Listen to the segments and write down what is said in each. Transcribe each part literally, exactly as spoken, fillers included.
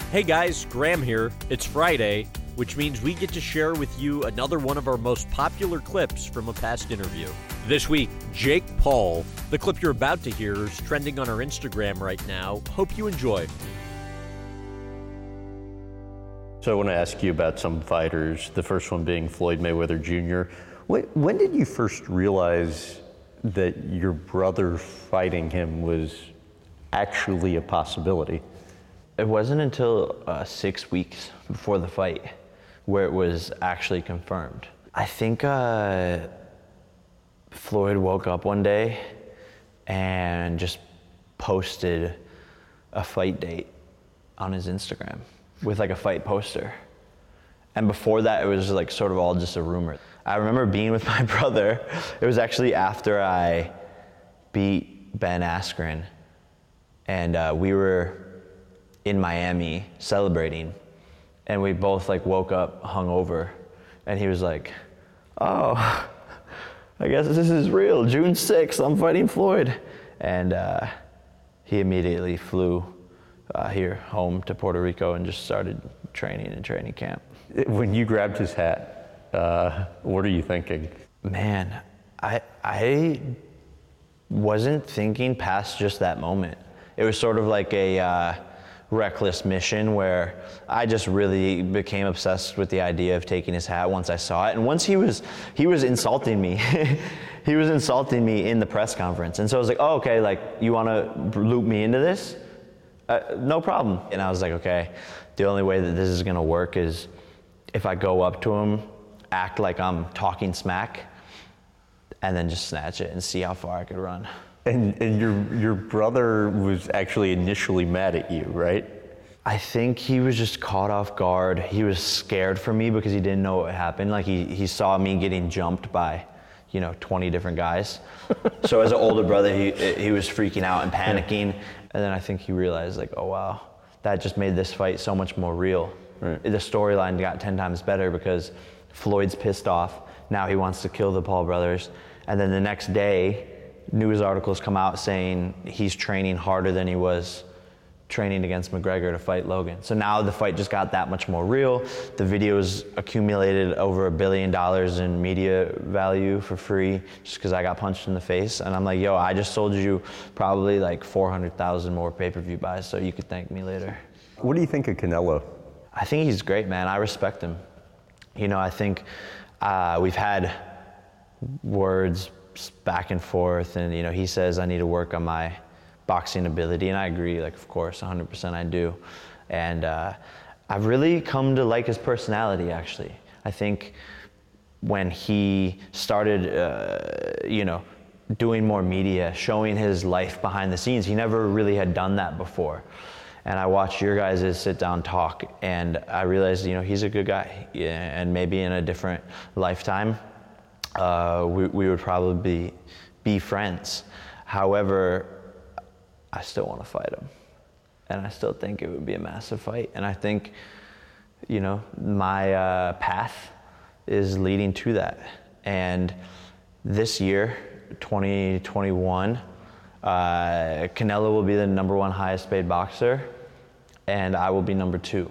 Hey guys, Graham here. It's Friday, which means we get to share with you another one of our most popular clips from a past interview. This week, Jake Paul. The clip you're about to hear is trending on our Instagram right now. Hope you enjoy. So I want to ask you about some fighters, the first one being Floyd Mayweather Junior When did you first realize that your brother fighting him was actually a possibility? It wasn't until uh, six weeks before the fight where it was actually confirmed. I think uh, Floyd woke up one day and just posted a fight date on his Instagram with like a fight poster. And before that, it was like sort of all just a rumor. I remember being with my brother. It was actually after I beat Ben Askren, and uh, we were in Miami celebrating, and we both like woke up hungover, and he was like, "Oh, I guess this is real. June sixth, I'm fighting Floyd," and uh, he immediately flew uh, here home to Puerto Rico and just started training in training camp. When you grabbed his hat, uh, what are you thinking? Man, I I wasn't thinking past just that moment. It was sort of like a uh, reckless mission where I just really became obsessed with the idea of taking his hat once I saw it. And once he was he was insulting me. He was insulting me in the press conference. And so I was like, oh, okay, like, you want to loop me into this? Uh, no problem. And I was like, okay, the only way that this is going to work is if I go up to him, act like I'm talking smack, and then just snatch it and see how far I could run. And, and your your brother was actually initially mad at you, right? I think he was just caught off guard. He was scared for me because he didn't know what happened. Like he, he saw me getting jumped by, you know, twenty different guys. So as an older brother, he he was freaking out and panicking. And then I think he realized, like, oh wow, that just made this fight so much more real. Right. The storyline got ten times better because Floyd's pissed off. Now he wants to kill the Paul brothers. And then the next day, news articles come out saying he's training harder than he was training against McGregor to fight Logan. So now the fight just got that much more real. The videos accumulated over a billion dollars in media value for free just because I got punched in the face. And I'm like, yo, I just sold you probably like four hundred thousand more pay-per-view buys so you could thank me later. What do you think of Canelo? I think he's great, man. I respect him. You know, I think uh, we've had words back and forth, and you know, he says I need to work on my boxing ability, and I agree, like, of course, one hundred percent I do. And uh, I've really come to like his personality, actually. I think when he started, uh, you know, doing more media, showing his life behind the scenes, he never really had done that before. And I watched your guys' sit-down talk, and I realized, you know, he's a good guy, and maybe in a different lifetime, Uh, we, we would probably be, be friends. However, I still want to fight him. And I still think it would be a massive fight. And I think, you know, my uh, path is leading to that. And this year, twenty twenty-one, uh, Canelo will be the number one highest paid boxer, and I will be number two.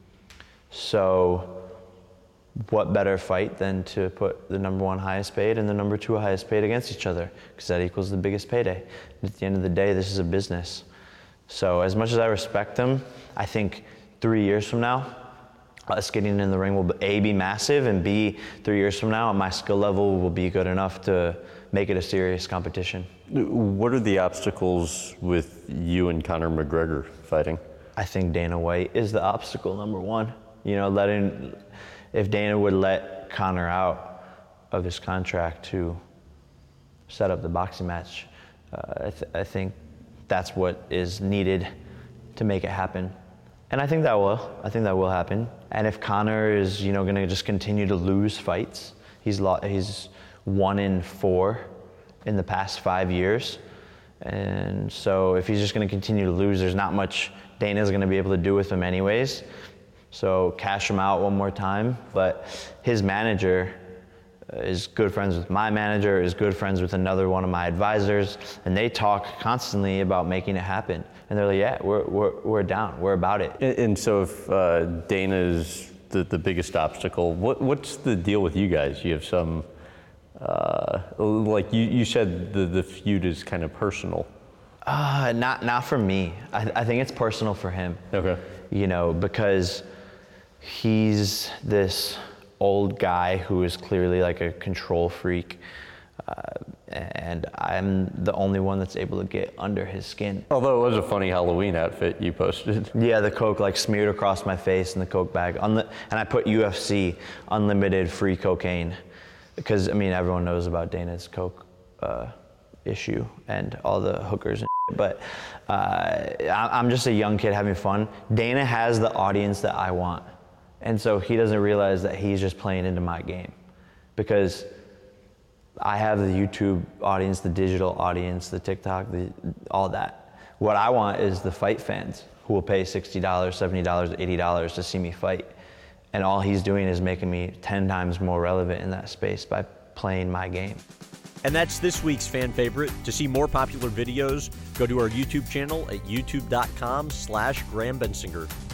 So what better fight than to put the number one highest paid and the number two highest paid against each other, because that equals the biggest payday. At the end of the day, this is a business. So as much as I respect him, I think three years from now, us getting in the ring will A, be massive, and B, three years from now, my skill level will be good enough to make it a serious competition. What are the obstacles with you and Conor McGregor fighting? I think Dana White is the obstacle number one. You know, letting, if Dana would let Conor out of his contract to set up the boxing match, uh, I, th- I think that's what is needed to make it happen. And I think that will. I think that will happen. And if Conor is, you know, going to just continue to lose fights, he's lo- he's one in four in the past five years. And so if he's just going to continue to lose, there's not much Dana's going to be able to do with him anyways. So cash him out one more time. But his manager, is good friends with my manager, is good friends with another one of my advisors, and they talk constantly about making it happen. And they're like, yeah, we're we're, we're down, we're about it. And, and so if uh, Dana is the, the biggest obstacle, what what's the deal with you guys? You have some, uh, like you, you said the, the feud is kind of personal. Uh, not not for me. I, I think it's personal for him. Okay. You know, because he's this old guy who is clearly like a control freak, uh, and I'm the only one that's able to get under his skin. Although it was a funny Halloween outfit you posted. Yeah, the Coke like smeared across my face in the Coke bag, Unli- and I put U F C, unlimited free cocaine, because I mean everyone knows about Dana's Coke uh, issue and all the hookers and shit, but uh, I'm just a young kid having fun. Dana has the audience that I want. And so he doesn't realize that he's just playing into my game, because I have the YouTube audience, the digital audience, the TikTok, the, all that. What I want is the fight fans who will pay sixty dollars, seventy dollars, eighty dollars to see me fight. And all he's doing is making me ten times more relevant in that space by playing my game. And that's this week's fan favorite. To see more popular videos, go to our YouTube channel at youtube dot com slash Graham Bensinger.